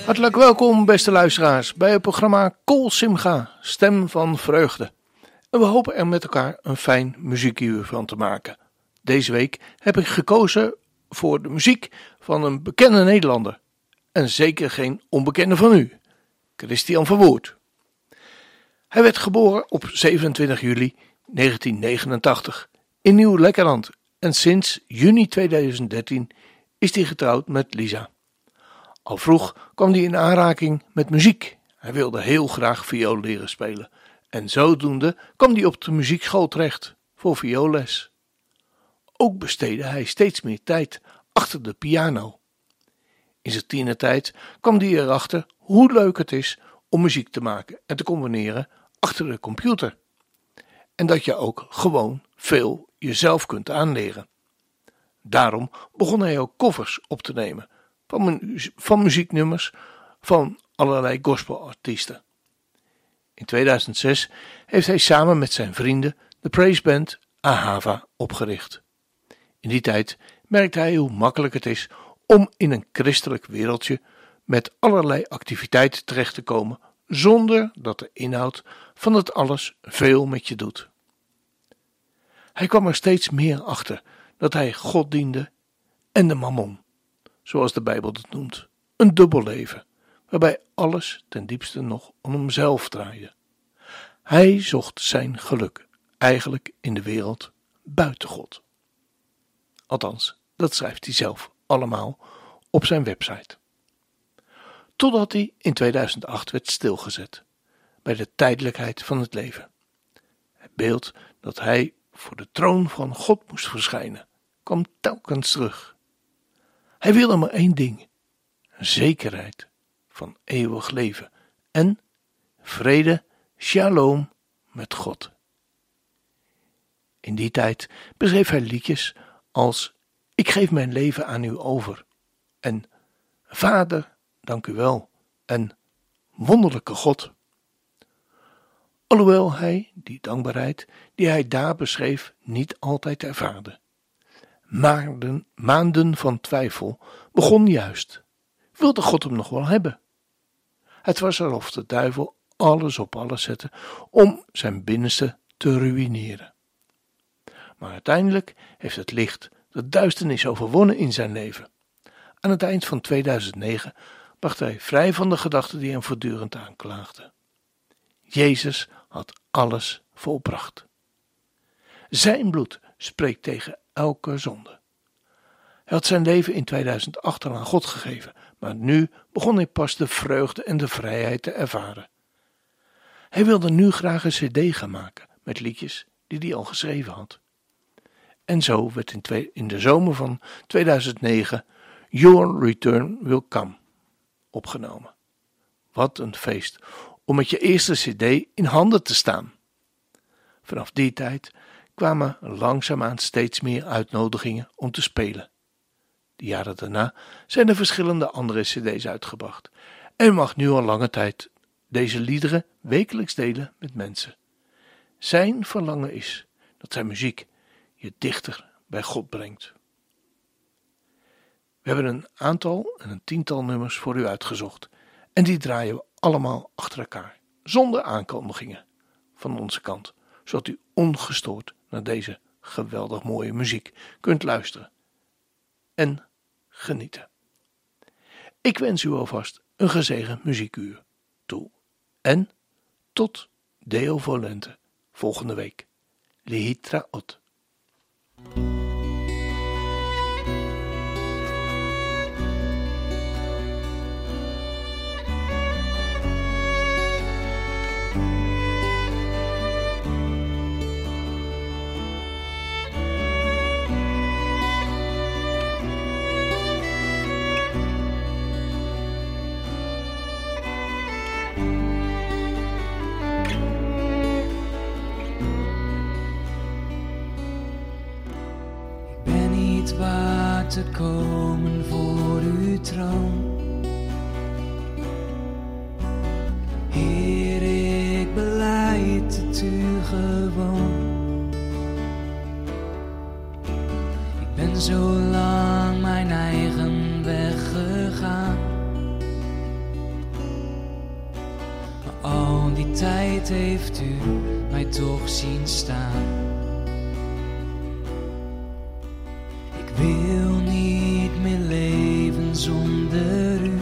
Hartelijk welkom, beste luisteraars, bij het programma Kol Simcha, Stem van Vreugde. En we hopen er met elkaar een fijn muziekuur van te maken. Deze week heb ik gekozen voor de muziek van een bekende Nederlander. En zeker geen onbekende van u, Christian Verwoerd. Hij werd geboren op 27 juli 1989 in Nieuw-Lekkerland en sinds juni 2013 is hij getrouwd met Lisa. Al vroeg kwam hij in aanraking met muziek. Hij wilde heel graag viool leren spelen. En zodoende kwam hij op de muziekschool terecht voor vioolles. Ook besteedde hij steeds meer tijd achter de piano. In zijn tienertijd kwam hij erachter hoe leuk het is om muziek te maken en te componeren achter de computer. En dat je ook gewoon veel jezelf kunt aanleren. Daarom begon hij ook covers op te nemen van muzieknummers van allerlei gospelartiesten. In 2006 heeft hij samen met zijn vrienden de praiseband Ahava opgericht. In die tijd merkte hij hoe makkelijk het is om in een christelijk wereldje met allerlei activiteiten terecht te komen zonder dat de inhoud van het alles veel met je doet. Hij kwam er steeds meer achter dat hij God diende en de mammon, zoals de Bijbel het noemt, een dubbel leven, waarbij alles ten diepste nog om hemzelf draaide. Hij zocht zijn geluk eigenlijk in de wereld buiten God. Althans, dat schrijft hij zelf allemaal op zijn website. Totdat hij in 2008 werd stilgezet bij de tijdelijkheid van het leven. Het beeld dat hij voor de troon van God moest verschijnen, kwam telkens terug. Hij wilde maar één ding: zekerheid van eeuwig leven en vrede, shalom met God. In die tijd beschreef hij liedjes als Ik geef mijn leven aan u over en Vader, dank u wel en Wonderlijke God. Alhoewel hij die dankbaarheid die hij daar beschreef niet altijd ervaarde. Maanden van twijfel begon juist. Wilde God hem nog wel hebben? Het was alsof de duivel alles op alles zette om zijn binnenste te ruïneren. Maar uiteindelijk heeft het licht de duisternis overwonnen in zijn leven. Aan het eind van 2009 bracht hij vrij van de gedachten die hem voortdurend aanklaagden. Jezus had alles volbracht. Zijn bloed spreekt tegen elke zonde. Hij had zijn leven in 2008 al aan God gegeven, maar nu begon hij pas de vreugde en de vrijheid te ervaren. Hij wilde nu graag een cd gaan maken met liedjes die hij al geschreven had. En zo werd in de zomer van 2009 Your Return Will Come opgenomen. Wat een feest om met je eerste cd in handen te staan. Vanaf die tijd kwamen langzaamaan steeds meer uitnodigingen om te spelen. De jaren daarna zijn er verschillende andere cd's uitgebracht en mag nu al lange tijd deze liederen wekelijks delen met mensen. Zijn verlangen is dat zijn muziek je dichter bij God brengt. We hebben een tiental nummers voor u uitgezocht en die draaien we allemaal achter elkaar, zonder aankondigingen van onze kant, zodat u ongestoord naar deze geweldig mooie muziek kunt luisteren en genieten. Ik wens u alvast een gezegend muziekuur toe en tot Deo Volente volgende week. Lihitraot. Waard te komen voor uw troon. Heer, ik belijd het u gewoon. Ik ben zo lang mijn eigen weg gegaan. tijd heeft u mij toch zien staan. Ik wil niet meer leven zonder u.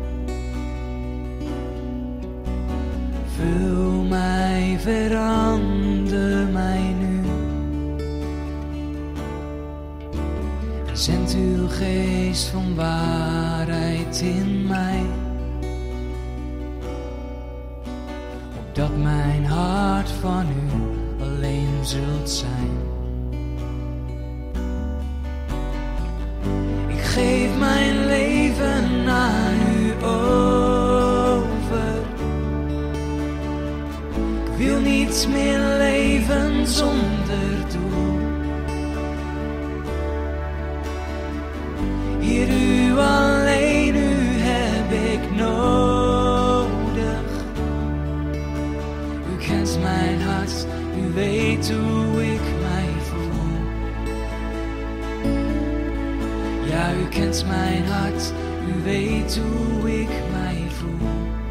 Vul mij, verander mij nu. Zend uw geest van waarheid in mij. Opdat mijn hart van u alleen zult zijn. Ik geef mijn leven aan u over. Ik wil niets meer leven zonder doel. Heer, u alleen, u heb ik nodig. U kent mijn hart, u weet hoe ik mij voel. Ja, u kent mijn hart, u weet hoe ik mij voel.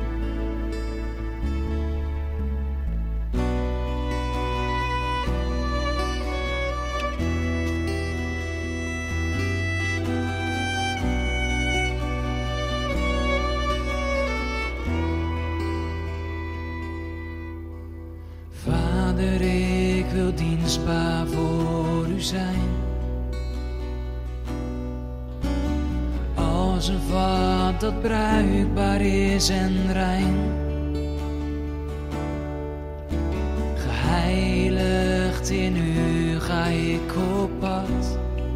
Vader, ik wil dienstbaar voor u zijn. Als een vat dat bruikbaar is en rein. Geheiligd in u ga ik op pad.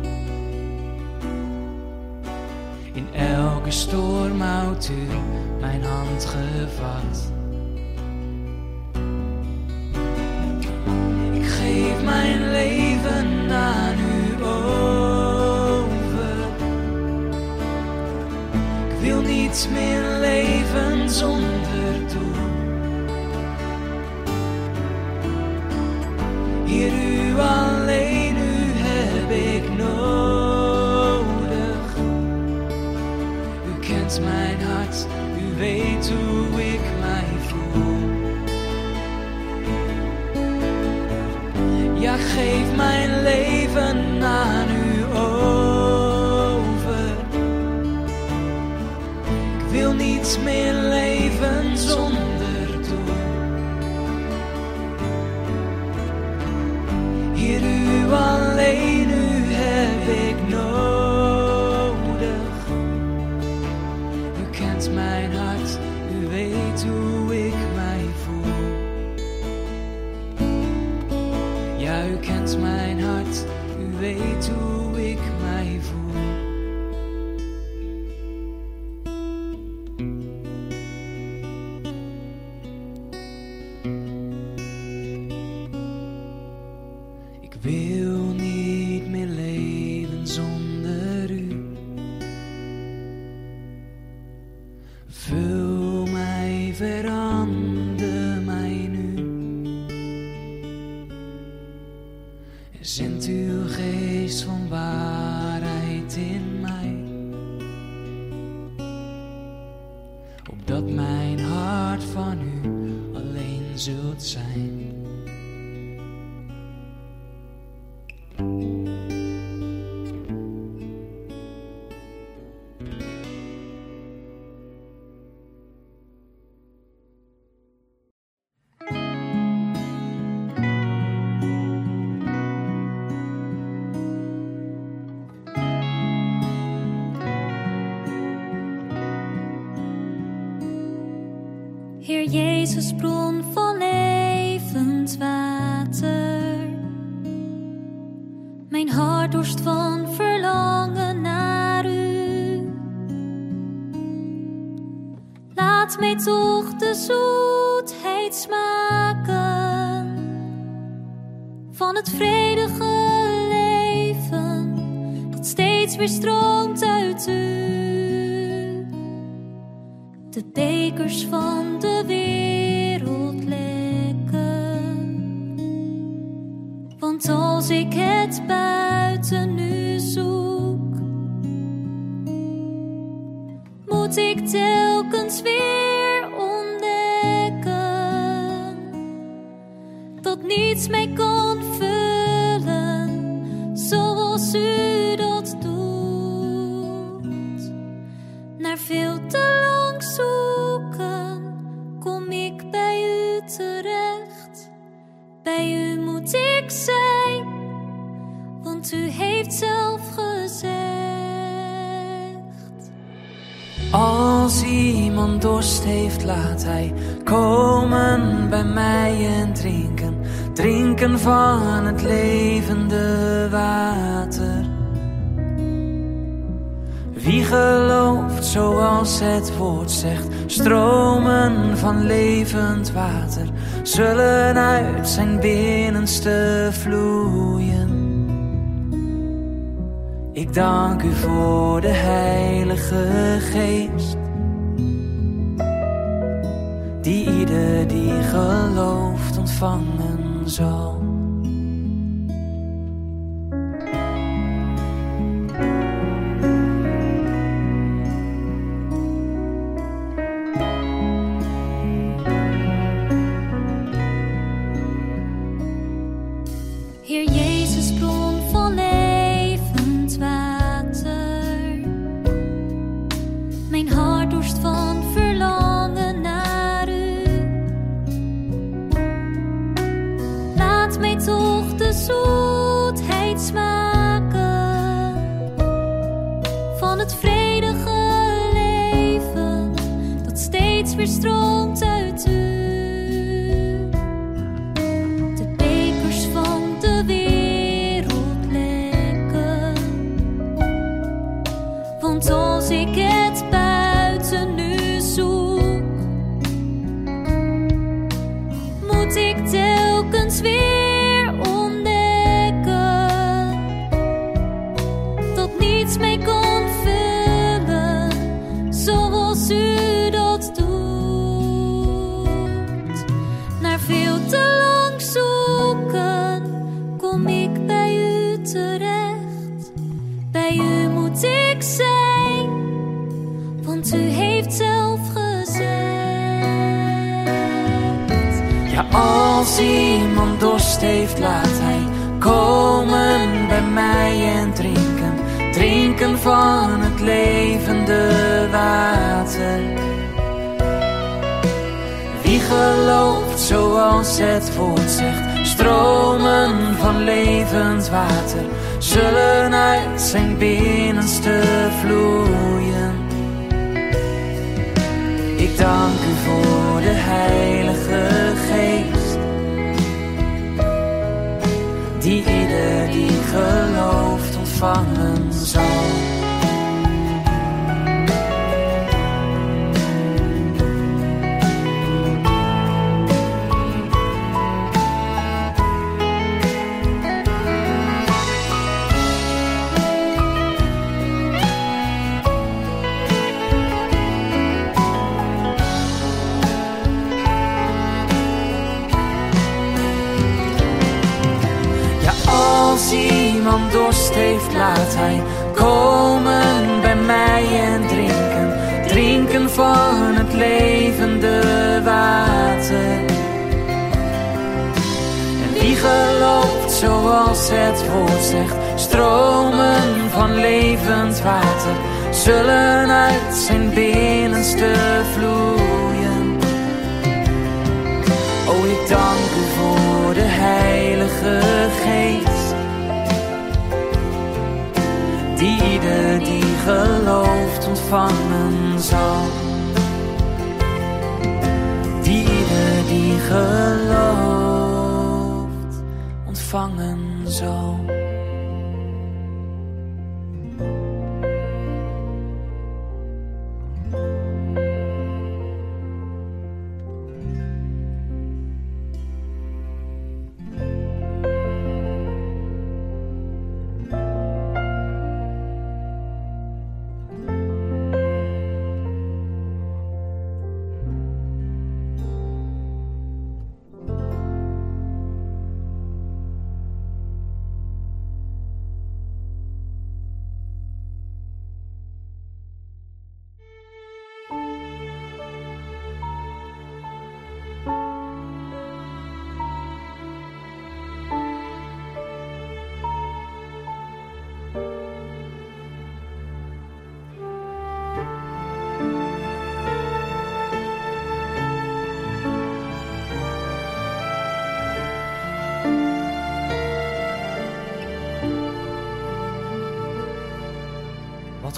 In elke storm houdt u mijn hand gevat. Ik geef mijn leven aan u over. Ik wil niet meer leven zonder doel. Heer, u alleen, u heb ik nodig. U kent mijn hart, u weet hoe ik mij voel. Ja, geef mijn leven aan u over. Ik wil niets meer leven zonder doel. Heer, u alleen, u heb ik nodig. U kent mijn hart, u weet hoe ik mij voel. Ja, u kent mijn hart, u weet hoe ik mij voel. Ik wil niet meer leven zonder u. Vul mij, verander mij nu. Zend uw geest van waarheid in mij. Opdat mijn hart van u alleen zult zijn. Heer Jezus, bron van levend water. Mijn hart dorst van verlangen naar u. Laat mij toch de zoetheid smaken van het vredige leven dat steeds weer stroomt uit u. De bekers van de wereld lekken. Want als ik het buiten u zoek, moet ik telkens weer ontdekken dat niets mij kon vullen zoals u dat doet. Na veel te lang zoeken kom ik bij u terecht. Bij u moet ik zijn, want u heeft zelf gezegd. Als iemand dorst heeft, laat hij komen bij mij en drinken. Drinken van het levende water. Wie gelooft zoals het woord zegt, stromen van levend water zullen uit zijn binnenste vloeien. Ik dank u voor de Heilige Geest, die ieder die gelooft ontvangen zal. Heer Jezus, bron van levend water. Mijn hart dorst van verlangen naar u. Laat mij toch de zoetheid smaken van het vredige leven dat steeds weer stroomt uit u. Als ik het buiten nu zoek, moet ik telkens weer ontdekken dat niets mij kan vullen zoals u dat doet. Na veel te lang zoeken kom ik bij u terecht. Bij u moet ik zijn, want u heeft zelf gezegd. Ja, als iemand dorst heeft, laat hij komen bij mij en drinken. Drinken van het levende water. Wie gelooft zoals het woord zegt, stromen van levend water zullen uit zijn binnenste vloeien. Ik dank u voor de Heilige Geest, die ieder die gelooft ontvangen zal. Als iemand dorst heeft, laat hij komen bij mij en drinken. Drinken van het levende water. En wie gelooft zoals het woord zegt, stromen van levend water zullen uit zijn binnenste vloeien. O, ik dank u voor de Heilige Geest, die ieder die gelooft ontvangen zal. Die ieder die gelooft ontvangen zal.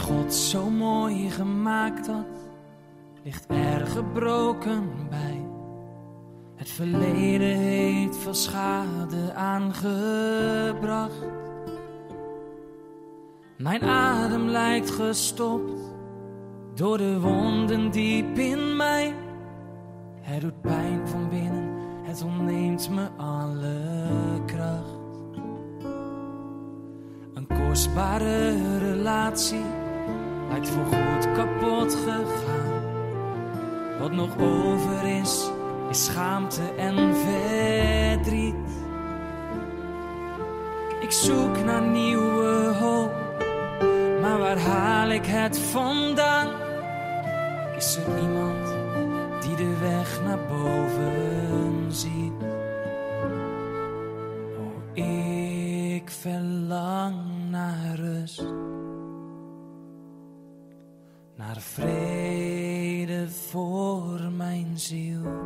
God zo mooi gemaakt had, ligt er gebroken bij. Het verleden heeft veel schade aangebracht. Mijn adem lijkt gestopt door de wonden diep in mij. Het doet pijn van binnen, het ontneemt me alle kracht. Een kostbare relatie lijkt voorgoed kapot gegaan. Wat nog over is schaamte en verdriet. Ik zoek naar nieuwe hoop, maar waar haal ik het vandaan? Is er iemand die de weg naar boven ziet? Oh, ik verlang naar rust, naar vrede voor mijn ziel.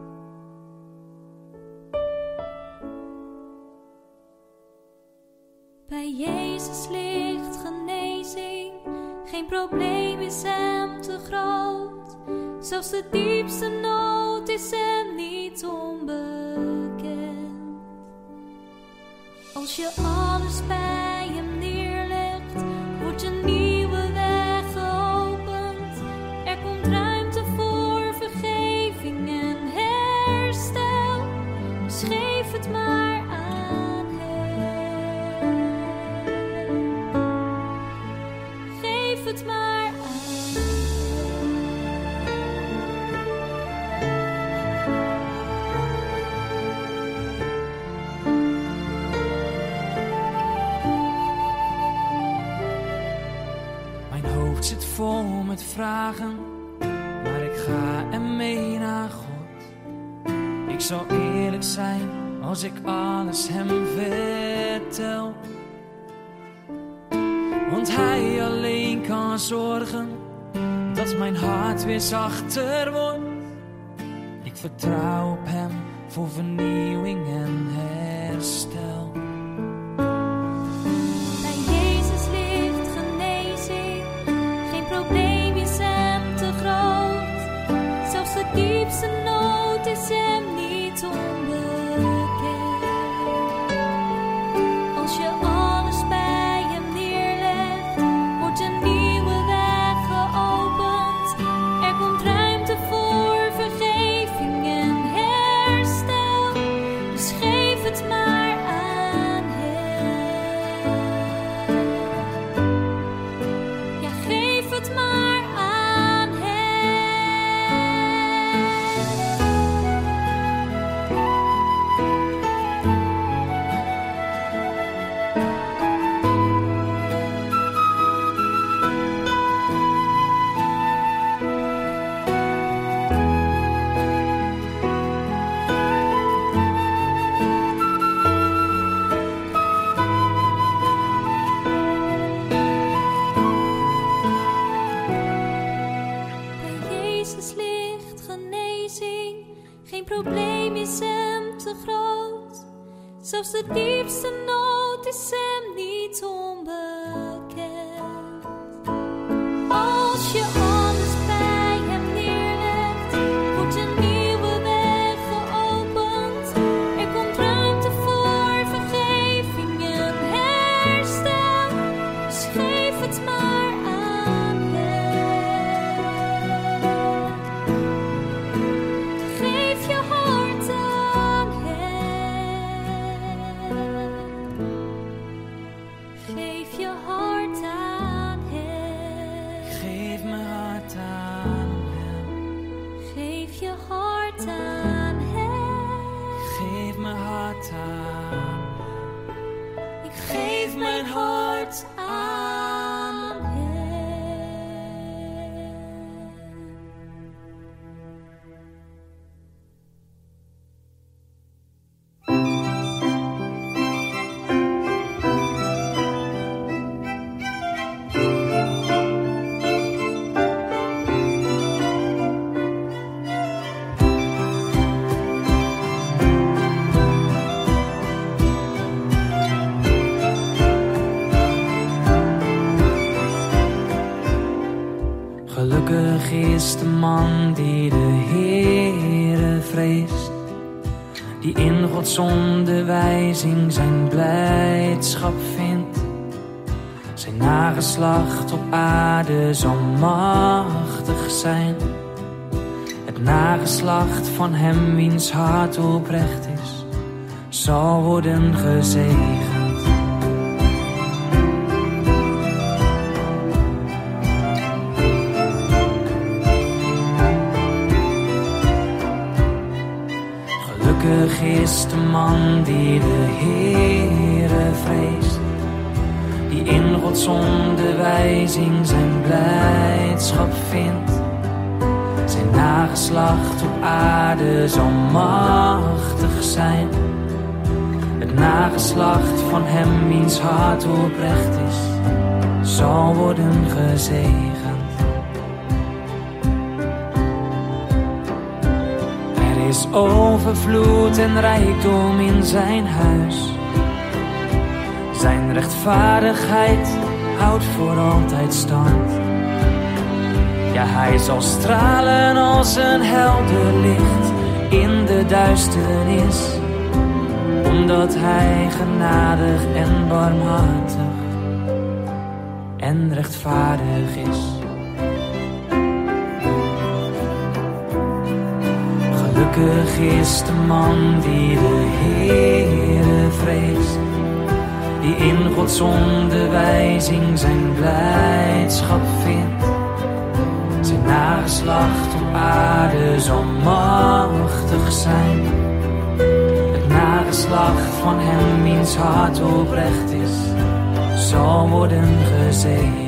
Bij Jezus ligt genezing, geen probleem is hem te groot. Zelfs de diepste nood is hem niet onbekend. Als je alles bij hem neerlegt, wordt een nieuwe weg geopend. Er komt ruimte voor vergeving en herstel. Dus geef het maar aan hem. Geef het maar aan hem. Mijn hoofd zit vol met vragen, maar ik ga ermee naar God. Ik zal eerlijk zijn als ik alles hem vertel. Want hij alleen kan zorgen dat mijn hart weer zachter wordt. Ik vertrouw op hem voor vernieuwing en herstel. Bij Jezus ligt genezing, geen probleem is hem te groot. Zelfs de diepste nood is hem niet onbekend. Als je alles bij hem neerlegt, wordt een nieuwe weg geopend. Er komt ruimte voor vergeving en herstel. Dus geef het maar aan hem. Ja, geef het maar aan hem. Bij Jezus ligt genezing, geen probleem is hem te groot. Zelfs de diepste nood is hem niet onbekend. Als je alles bij hem neerlegt, wordt een nieuwe weg geopend. Er komt ruimte voor vergeving en herstel. Dus geef het maar aan hem. Geef je hart aan hem. Gelukkig is de man die de Heere vreest, die in Gods onderwijzing zijn blijdschap vindt. Zijn nageslacht op aarde zal machtig zijn, het nageslacht van hem wiens hart oprecht is, zal worden gezegend. Gelukkig is de man die de Heere vreest, die in Gods onderwijzing zijn blijdschap vindt. Zijn nageslacht op aarde zal machtig zijn, het nageslacht van hem wiens hart oprecht is, zal worden gezegend. Er is overvloed en rijkdom in zijn huis, zijn rechtvaardigheid houdt voor altijd stand. Ja, hij zal stralen als een helder licht in de duisternis, omdat hij genadig en barmhartig en rechtvaardig is. Gelukkig is de man die de Heere vreest, die in Gods onderwijzing zijn blijdschap vindt. Zijn nageslacht op aarde zal machtig zijn, het nageslacht van hem wiens hart oprecht is, zal worden gezegend.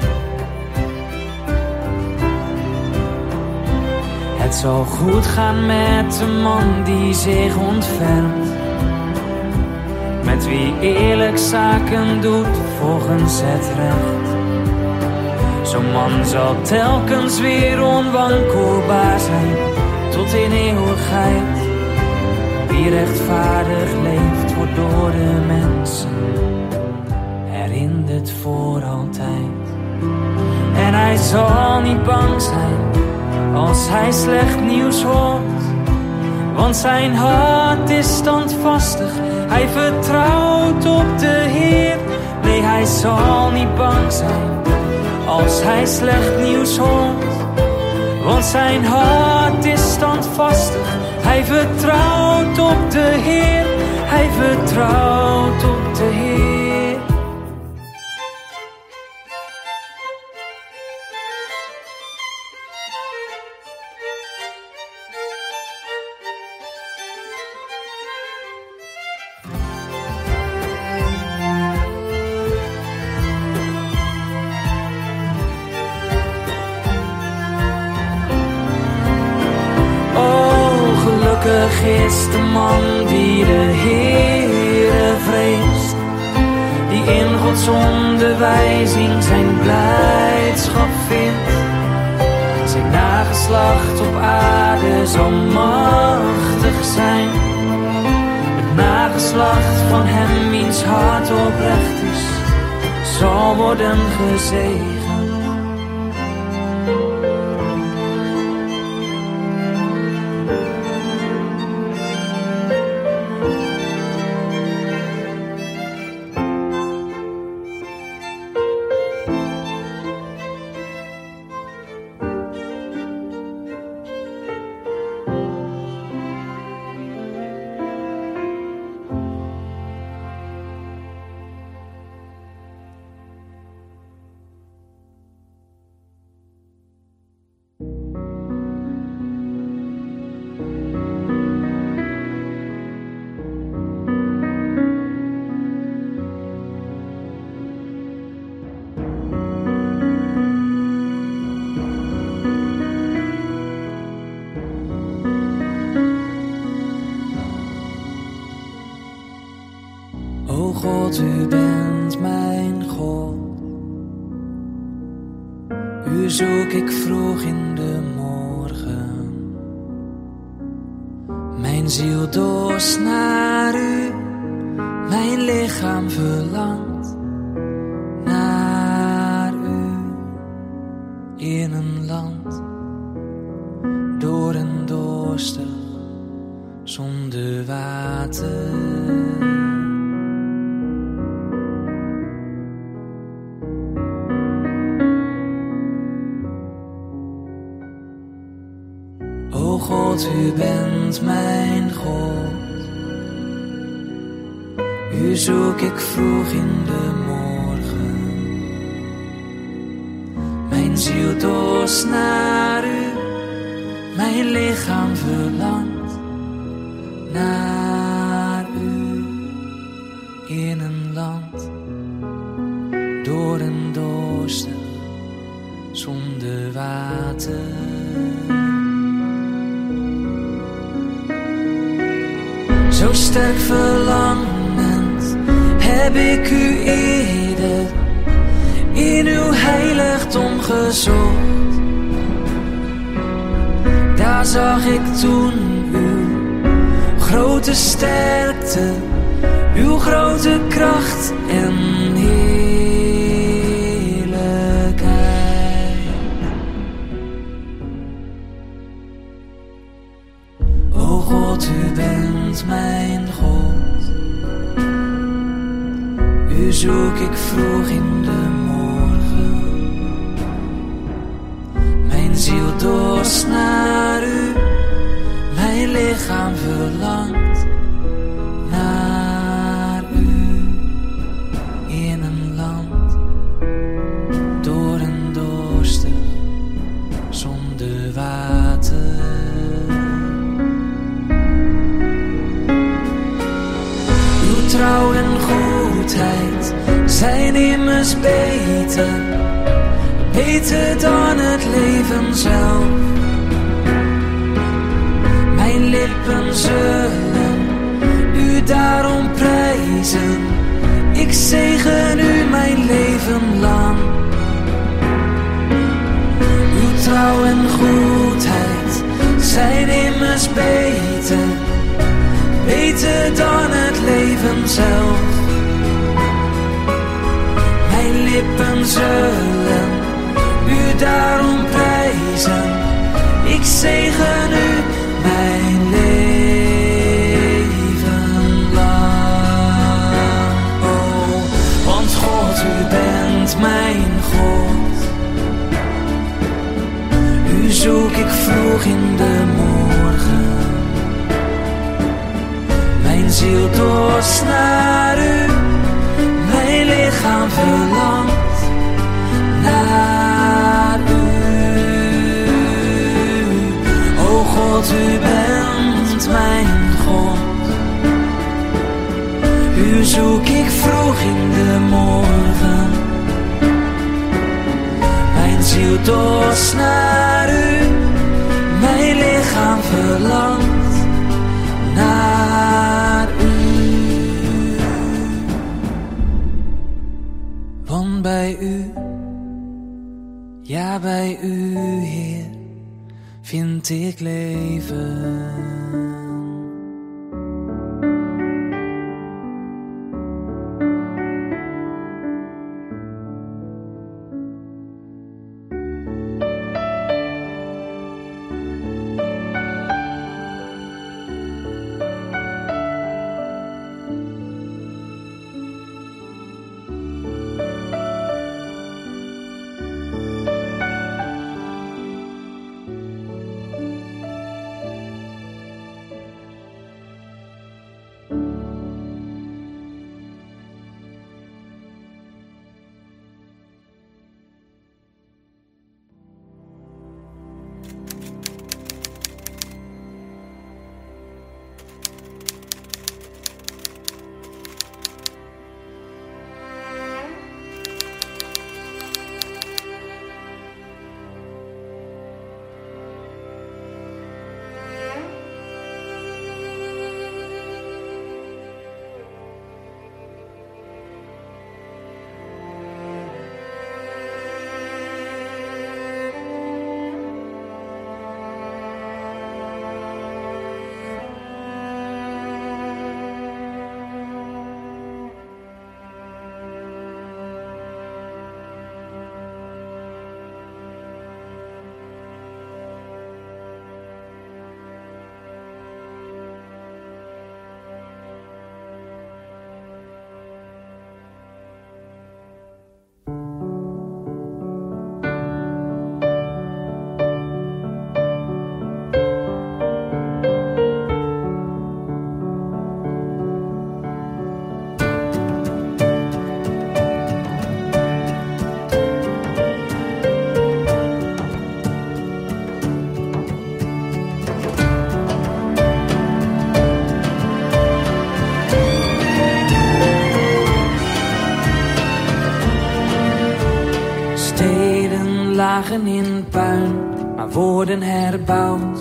Het zal goed gaan met de man die zich ontfermt, met wie eerlijk zaken doet volgens het recht. Zo'n man zal telkens weer onwankelbaar zijn, tot in eeuwigheid. Wie rechtvaardig leeft, wordt door de mensen herinnerd voor altijd. En hij zal niet bang zijn als hij slecht nieuws hoort, want zijn hart is standvastig, hij vertrouwt op de Heer. Nee, hij zal niet bang zijn als hij slecht nieuws hoort, want zijn hart is standvastig, hij vertrouwt op de Heer, hij vertrouwt op de Heer. Gelukkig is de man die de Heere vreest, die in Gods onderwijzing zijn blijdschap vindt. Zijn nageslacht op aarde zal machtig zijn, het nageslacht van hem wiens hart oprecht is, zal worden gezegend. O God, u bent mijn God. U zoek ik vroeg in de morgen. Mijn ziel dorst naar u, mijn lichaam verlangt naar u. in een land door en dorstig zonder water. O God, u bent mijn God. U zoek ik vroeg in de morgen. Mijn ziel dorst naar u. Mijn lichaam verlangt naar u. In een land door en dorstig zonder water. Zo sterk verlangend heb ik u eerder in uw heiligdom gezocht. Daar zag ik toen uw grote sterkte, uw grote kracht en heerlijkheid. O God, u bent mijn God. U zoek ik vroeg in de morgen. Mijn ziel dorst naar u. Mijn lichaam verlangt naar u. In een land door en dorstig zonder water. Uw trouw en goedheid zijn immers beter, beter dan het leven zelf. Mijn lippen zullen u daarom prijzen. Ik zegen u mijn leven lang. Uw trouw en goedheid zijn immers beter, beter dan het leven zelf. Mijn lippen zullen u daarom prijzen. Ik zegen u mijn leven lang. Oh, want God, u bent mijn God. U zoek ik vroeg in de morgen. Mijn ziel dorst naar u. Mijn lichaam verlangt naar u. O God, u bent mijn God. U zoek ik vroeg in de morgen. Mijn ziel dorst naar u. Mijn lichaam verlangt naar u. Want bij u, ja bij u, Heer, vind ik leven. zijn puin, maar worden herbouwd.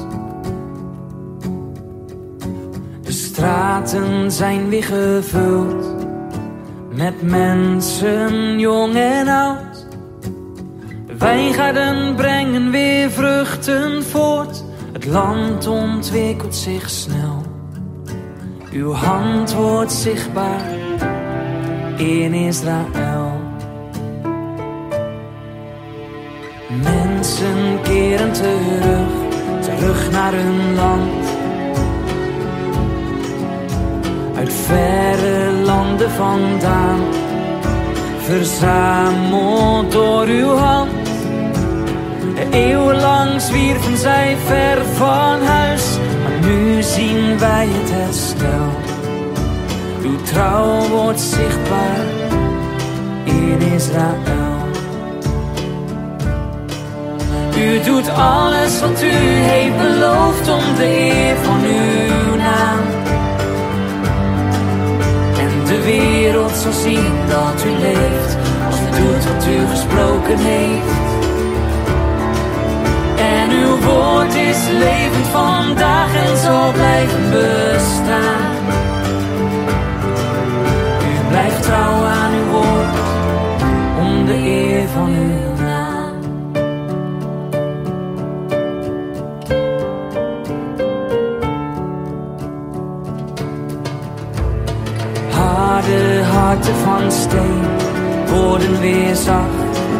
De straten zijn weer gevuld met mensen, jong en oud. De wijngaarden brengen weer vruchten voort. Het land ontwikkelt zich snel. Uw hand wordt zichtbaar in Israël. Mensen keren terug naar hun land. Uit verre landen vandaan, verzameld door uw hand. Eeuwenlang zwierven zij ver van huis, maar nu zien wij het herstel. Uw trouw wordt zichtbaar in Israël. U doet alles wat u heeft beloofd om de eer van uw naam. En de wereld zal zien dat u leeft, als u doet wat u gesproken heeft. En uw woord is levend vandaag en zal blijven bestaan. U blijft trouw aan uw woord, om de eer van uw naam. Harde harten van steen worden weer zacht.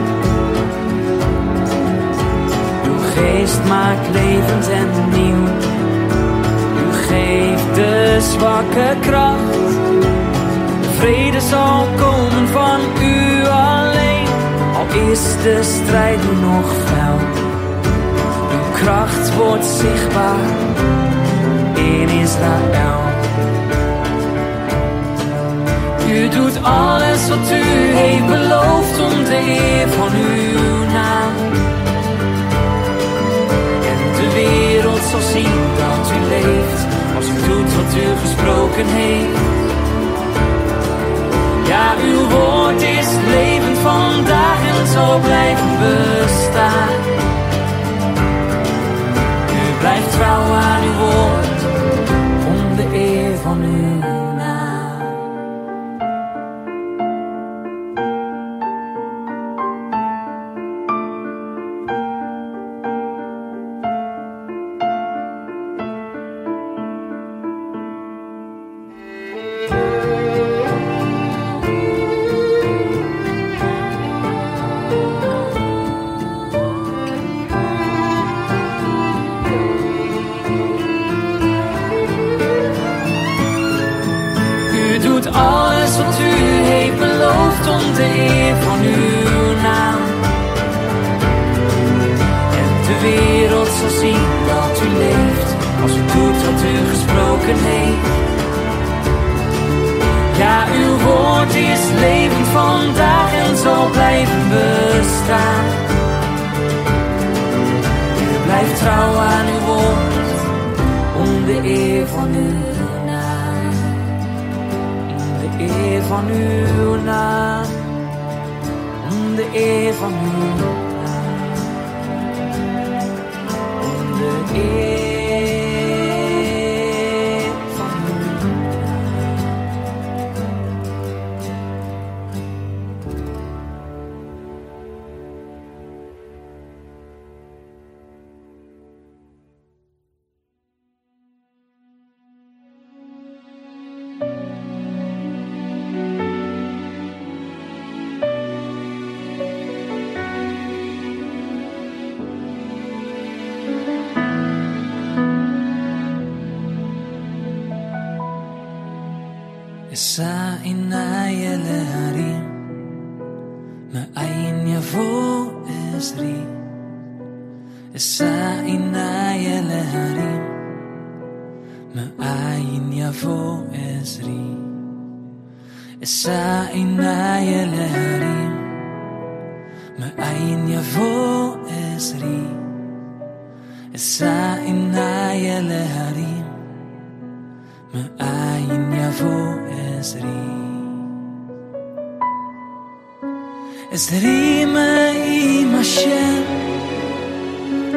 Geest maakt levend en nieuw. U geeft de zwakke kracht. De vrede zal komen van u alleen, al is de strijd nu nog fel. Uw kracht wordt zichtbaar in Israël. U doet alles wat u heeft beloofd om de eer van uw naam. De wereld zal zien dat u leeft, als u doet wat u gesproken heeft. Ja, uw woord is levend vandaag en zal blijven bestaan. U blijft trouw aan uw woord, om de eer van uw naam. Alles wat u heeft beloofd om de eer van uw naam. En de wereld zal zien dat u leeft, als u doet wat u gesproken heeft. Ja, uw woord is levend vandaag en zal blijven bestaan. U blijft trouw aan uw woord, om de eer van uw naam. De eer van uw naam, om de eer van uw naam, om de eer van uw naam. אשא עיניי אל ההרים, מאין יבוא עזרי. אשא עיניי אל ההרים, מאין יבוא עזרי. אשא עיניי אל ההרים, מאין יבוא עזרי. אשא עיניי אל ההרים, מאין יבוא עזרי. עזרי מעם השם,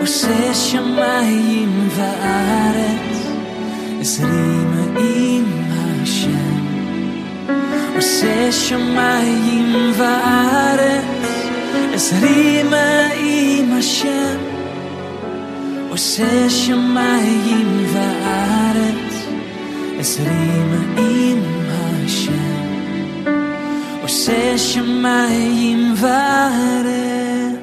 Você shamayim va'aretz esrim im Hashem. Você shamayim va'aretz esrim im Hashem. Você shamayim va'aretz esrim im Hashem. Você shamayim va'aretz.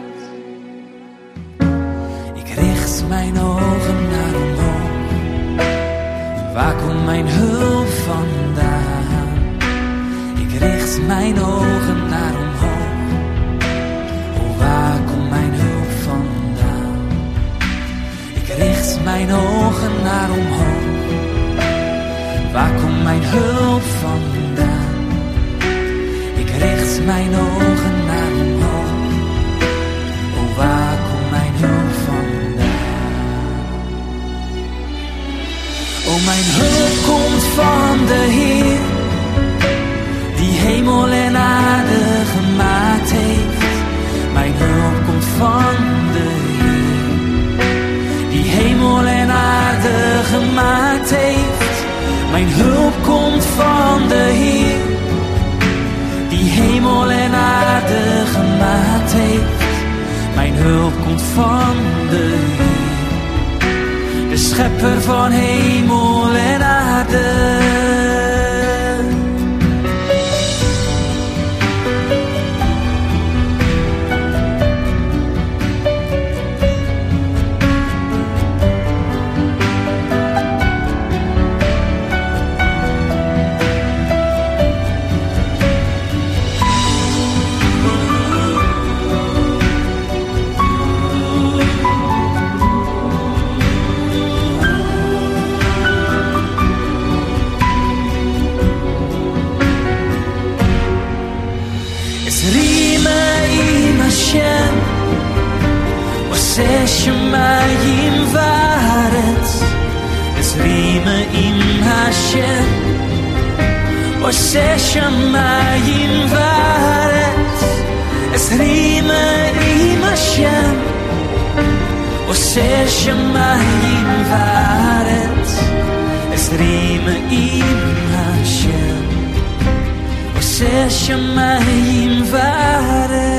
Ik richt mijn ogen naar omhoog. Waar komt mijn hulp vandaan? Ik richt mijn ogen naar omhoog. Oh, waar komt mijn hulp vandaan? Ik richt mijn ogen naar omhoog. Waar komt mijn hulp vandaan? Ik richt mijn ogen naar omhoog. Oh, waar komt mijn hulp vandaan? Oh, mijn hulp komt van de Heer, die hemel en aarde gemaakt heeft. Mijn hulp komt van de Heer, die hemel en aarde gemaakt heeft. Mijn hulp komt van de Heer, die hemel en aarde gemaakt heeft. Mijn hulp komt van de Heer, de schepper van hemel en aarde. Você shamayim va'aretz esrim im Hashem. Você shamayim va'aretz esrim im Hashem. Você shamayim va'aretz esrim im Hashem. Você shamayim va'aretz.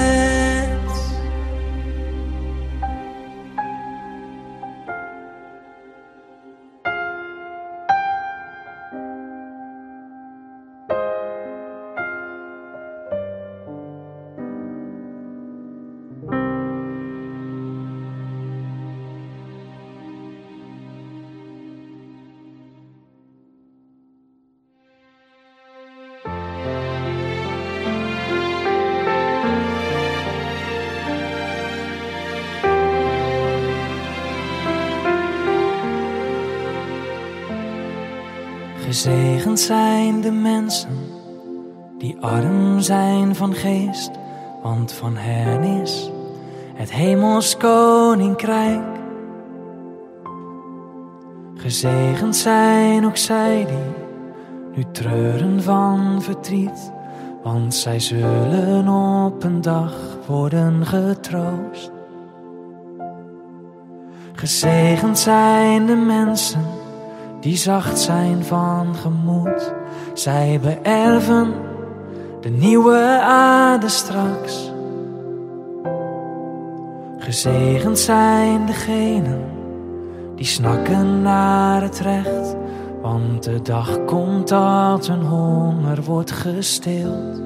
Gezegend zijn de mensen die arm zijn van geest, want van hen is het hemels koninkrijk. Gezegend zijn ook zij die nu treuren van verdriet, want zij zullen op een dag worden getroost. Gezegend zijn de mensen die zacht zijn van gemoed, zij beërven de nieuwe aarde straks. Gezegend zijn degenen die snakken naar het recht, want de dag komt dat hun honger wordt gestild.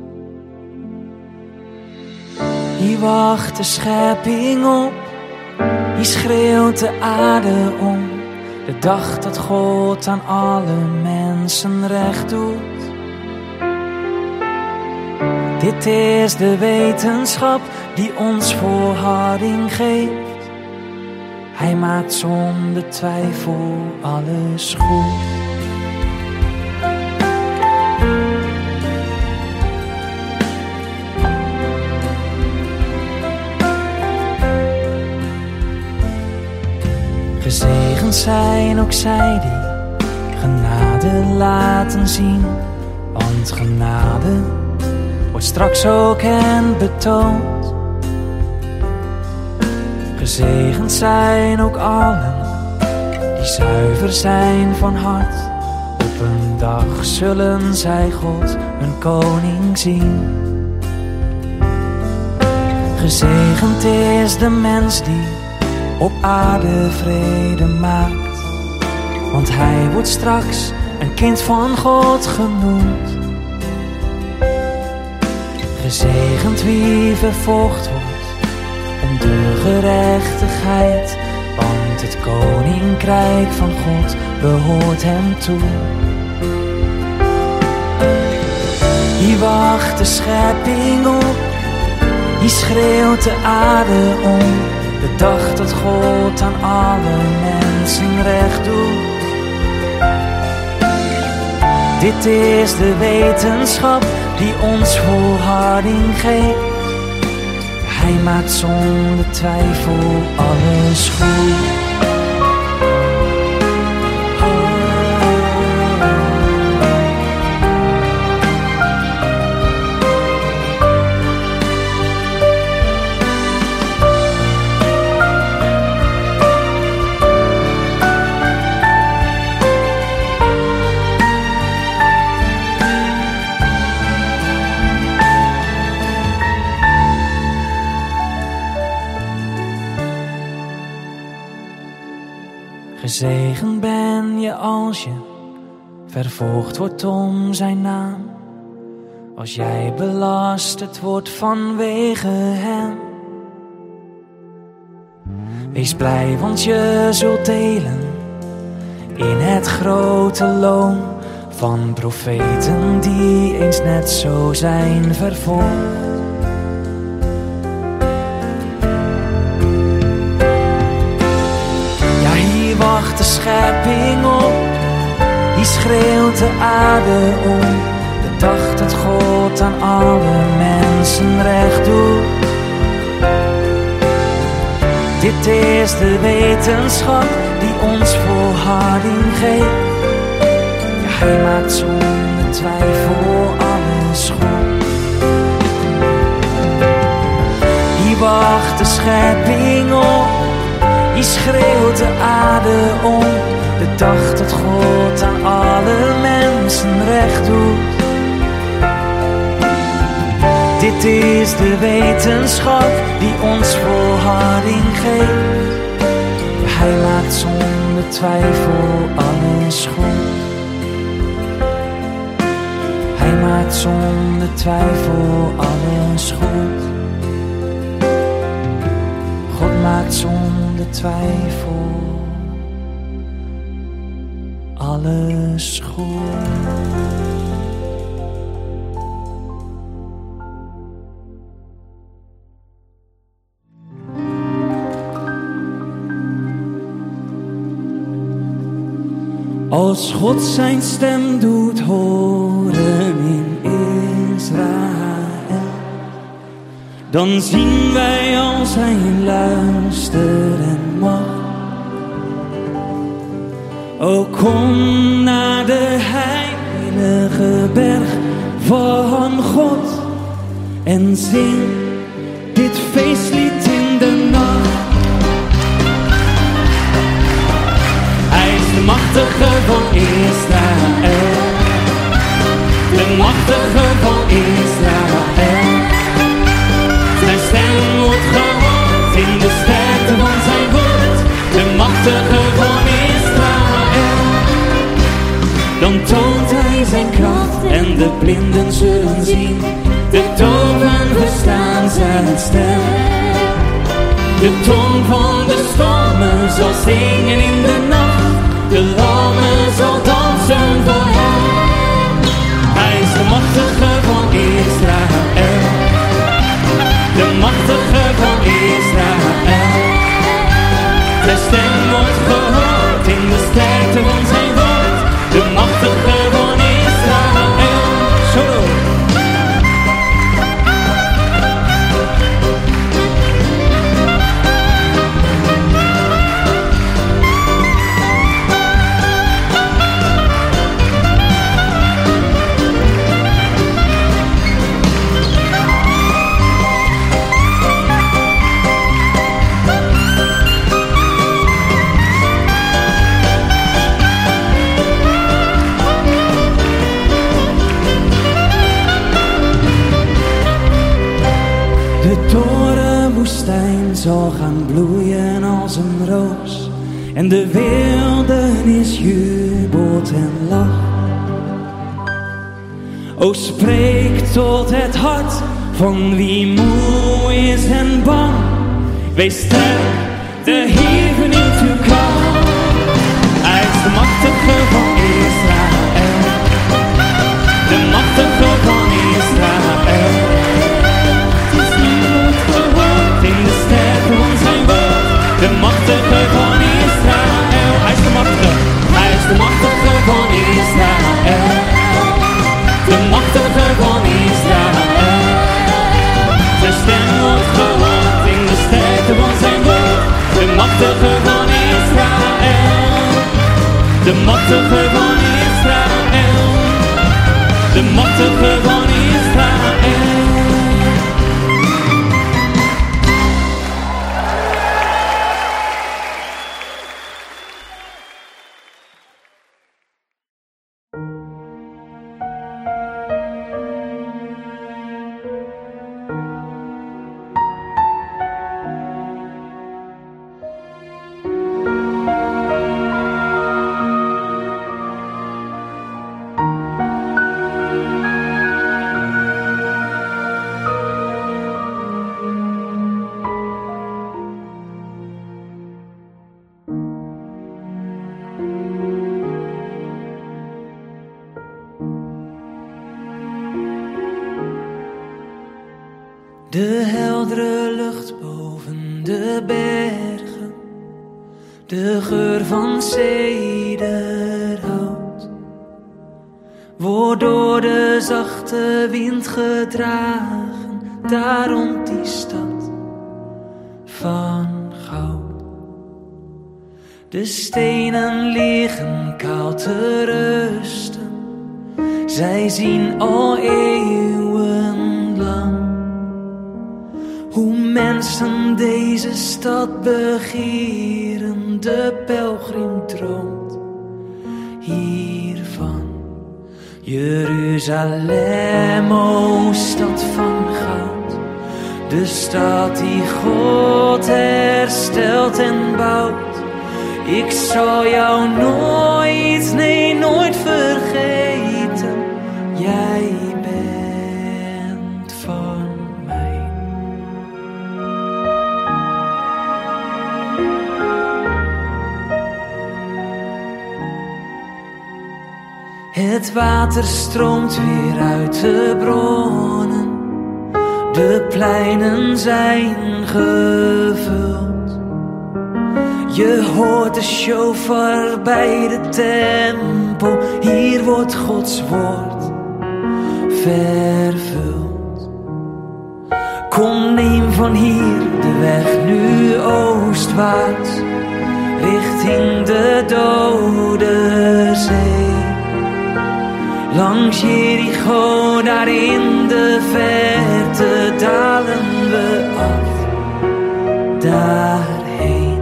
Hier wacht de schepping op, hier schreeuwt de aarde om. De dag dat God aan alle mensen recht doet. Dit is de wetenschap die ons volharding geeft. Hij maakt zonder twijfel alles goed. Gezegend zijn ook zij die genade laten zien, want genade wordt straks ook hen betoond. Gezegend zijn ook allen die zuiver zijn van hart. Op een dag zullen zij God hun koning zien. Gezegend is de mens die op aarde vrede maakt, want hij wordt straks een kind van God genoemd. Gezegend wie vervolgd wordt om de gerechtigheid, want het koninkrijk van God behoort hem toe. Hier wacht de schepping op, hier schreeuwt de aarde om, de dag dat God aan alle mensen recht doet. Dit is de wetenschap die ons volharding geeft. Hij maakt zonder twijfel alles goed. Gezegend ben je als je vervolgd wordt om zijn naam, als jij belasterd wordt vanwege hem. Wees blij, want je zult delen in het grote loon van profeten die eens net zo zijn vervolgd. Wacht de schepping op, die schreeuwt de aarde om, de dag dat God aan alle mensen recht doet. Dit is de wetenschap die ons volharding geeft. Ja, hij maakt zonder twijfel alles goed. Hier wacht de schepping op, die schreeuwt de aarde om, de dag dat God aan alle mensen recht doet. Dit is de wetenschap die ons volharding geeft. Ja, hij maakt zonder twijfel alles goed. Hij maakt zonder twijfel alles goed. God maakt zonder twijfel alles goed. Als God zijn stem doet horen in Israël, dan zien wij al zijn luister en macht. O kom naar de heilige berg van God en zing dit feestlied in de nacht. Hij is de machtige van Israël, de machtige van Israël. Zijn stem wordt gehoord in de sterkte van zijn woord, de machtige van Israël. Dan toont hij zijn kracht en de blinden zullen zien, de doven verstaan zijn stem. De tong van de stormen zal zingen in de nacht, de lammen zal dansen voor hem. Hij is de machtige van Israël, de machtige van Israël. Zijn stem wordt gehoord in de sterkte van zijn woord, de machtige van Israël. Solo. als een roos en de wildernis jubelt en lacht. O, spreek tot het hart van wie moe is en bang. Wees sterk, de Heer vernieuwt uw kracht. Hij is de machtige van Israël, de machtige van Israël. Het is niemand gehoord in de sterkte van zijn woord. De machtige van Israël. Hij is de machtige, hij is de machtige van Israël. De machtige van Israël. Zijn stem wordt gehoord in de sterkte van zijn woord. De machtige van Israël. De machtige van Israël. De machtige van Israël. De heldere lucht boven de bergen, de geur van cederhout, wordt door de zachte wind gedragen, daar rond die stad van goud. De stenen liggen kaal te rusten, zij zien al eeuwenlang hoe mensen deze stad begeren. De pelgrim droomt hiervan. Jeruzalem, o stad van goud, de stad die God herstelt en bouwt. Ik zal jou nooit, nee nooit vergeten. Jij bent van mij. Het water stroomt weer uit de bronnen, de pleinen zijn gevuld. Je hoort de shofar bij de tempel, hier wordt Gods woord vervuld. Kom, neem van hier de weg nu oostwaarts, richting de Dode Zee. Langs Jericho, daar in de verte dalen we af, daarheen.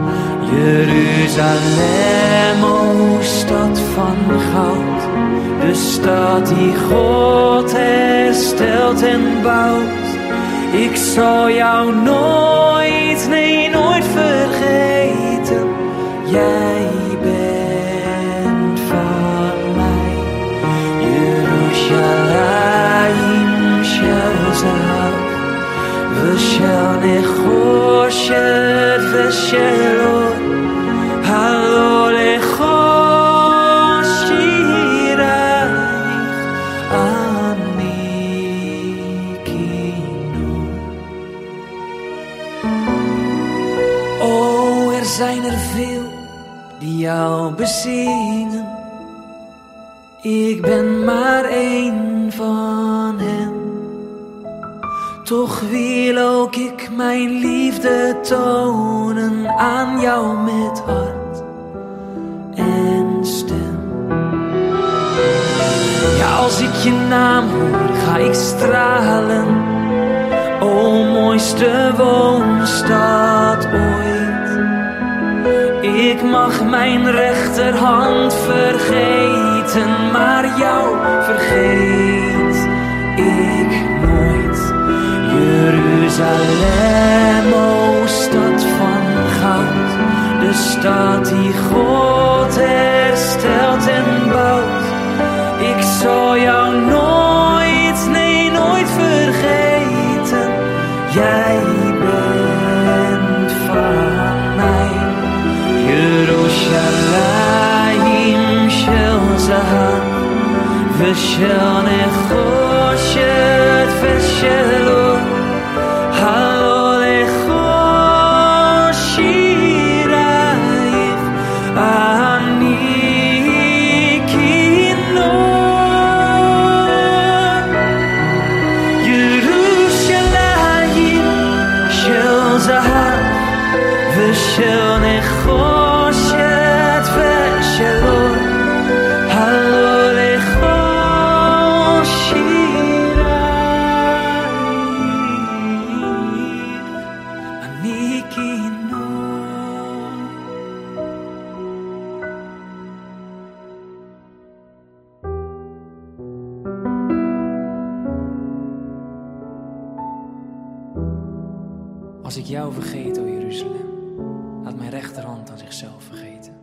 Jeruzalem, o stad van goud, de stad die God herstelt en bouwt. Ik zal jou nooit, nee nooit vergeten. Jij bent van mij. Yerushalayim shel zahav, v'shel nechoshet v'shel or, halo lecho shirayich ani kinu. Oh, er zijn er veel die jou bezingen. Ik ben maar één van hen. Toch wil ook ik mijn liefde tonen aan jou met hart en stem. Ja, als ik je naam hoor, ga ik stralen. O mooiste woonstad ooit. Ik mag mijn rechterhand vergeten, maar jou vergeet ik nooit. Jeruzalem, o stad van goud, stad die God herstelt en bouwt. Ik zal jou nooit, nee nooit vergeten. Jij bent van mij. Jerusalem shel zahar v'shel nechoshet v'shelo halo lecho shirayich ani kinor. Jerusalem shel zahar v'shel nechoshet v'shelo halo lecho shirayich ani kinor. Als ik jou vergeet, o Jeruzalem, laat mijn rechterhand aan zichzelf vergeten.